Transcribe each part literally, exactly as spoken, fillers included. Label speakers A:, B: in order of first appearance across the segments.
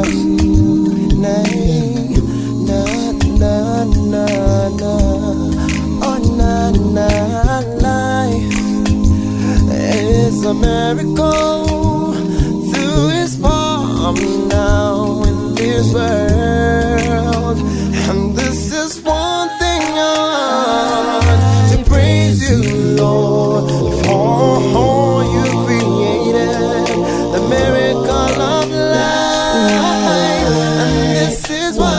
A: It's a miracle through his palm now in this world. And this is one thing I want to praise you, Lord, for all you created, the miracle of life. And this is why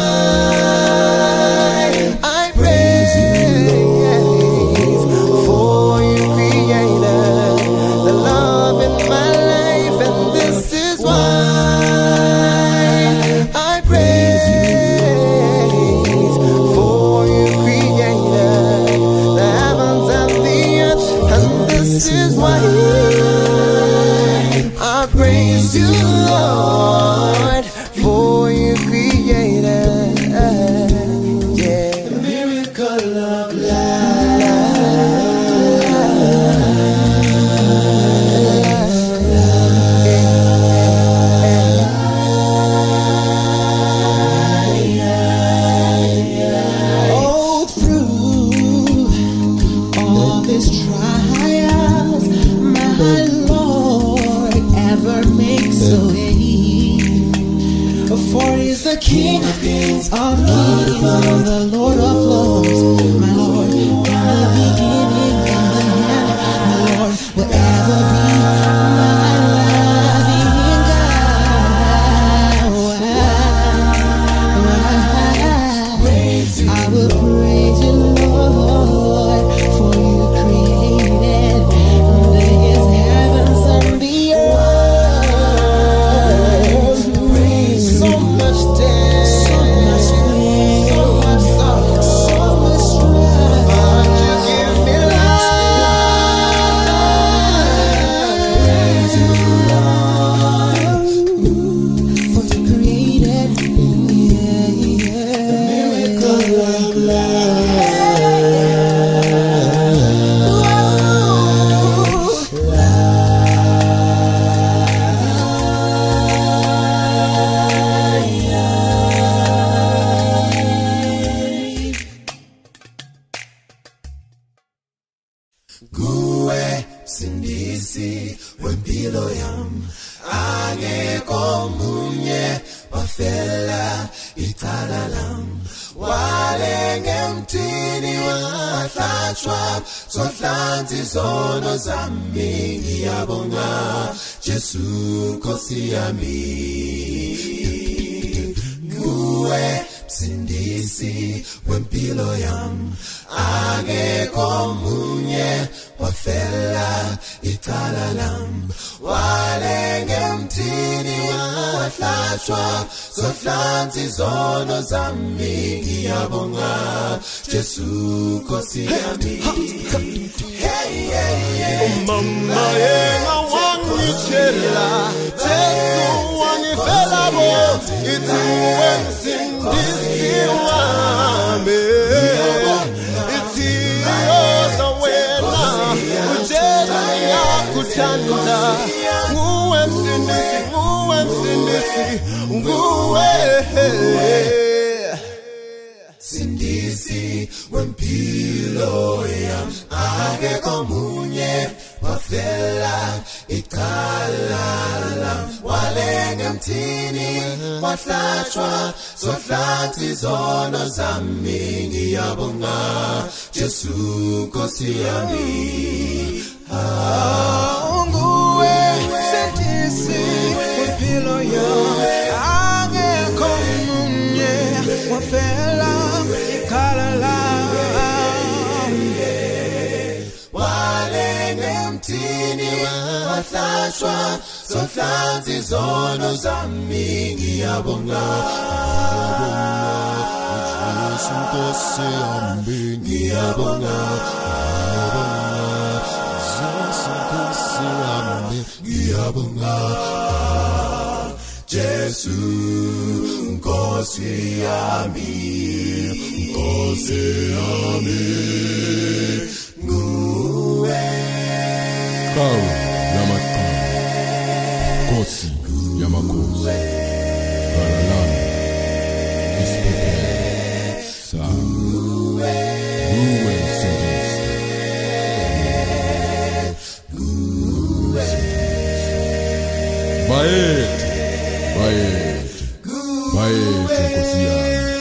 A: I praise you, for you created the love in my life. And this is why I praise you, for you created the heavens and the earth. And this is why I praise you, Lord, for you created, yeah, the miracle of all through all these trials, my Lord ever makes a way. For he is the King of kings, of kings, and the Lord of lords. My Lord, in the beginning and the end, my Lord will ever be my loving God. I will praise you, Lord, for you created the heavens and the earth. So much depth, so much pain, so much sorrow, so much strife. But you give me life. For you created, yeah, yeah, the miracle of life. Kuwe sindisi wempilo yam, angekho munye wafela icala lam. Wale ngemthini wahlatshwa, zohlanza izono zami. Ngiyabonga Jesu Nkosi yami. Kuwe msindisi wempilo yam, angekho munye wafela icala lam. Wale ngemthini wahlatshwa, zohlanza izono zami. Ngiyabonga Jesu Nkosi yami. Hey, hey, hey. Mama yenga wangitshela, Jesu wangifela bo, ithi wemsindisi wami. Ithi yoza wena, uJesu yakuthanda. Nguwe msindisi, nguwe msindisi, nguwe sindisi wempilo yam, angekho munye wafela icala lam. Wale ngemthini wahlatshwa, zohlanza izono zami. Ngiyabonga Jesu Nkosi yami. Ah, nguwe sindisi wempilo yam, angekho munye wafela icala lam. Wale ngemthini wahlatshwa, zohlanza izono zami. Ngiyabonga Jesu Nkosi yami. Ngiyabonga Jesu Nkosi yami. Ngiyabonga Jesu Nkosi yami. Nkosi yami. Nguwe
B: Kawu yamakhawu, Nkosi yamakhosi. Galalam Ispepe Sa Ruel Service Baet Baet Baet Kosian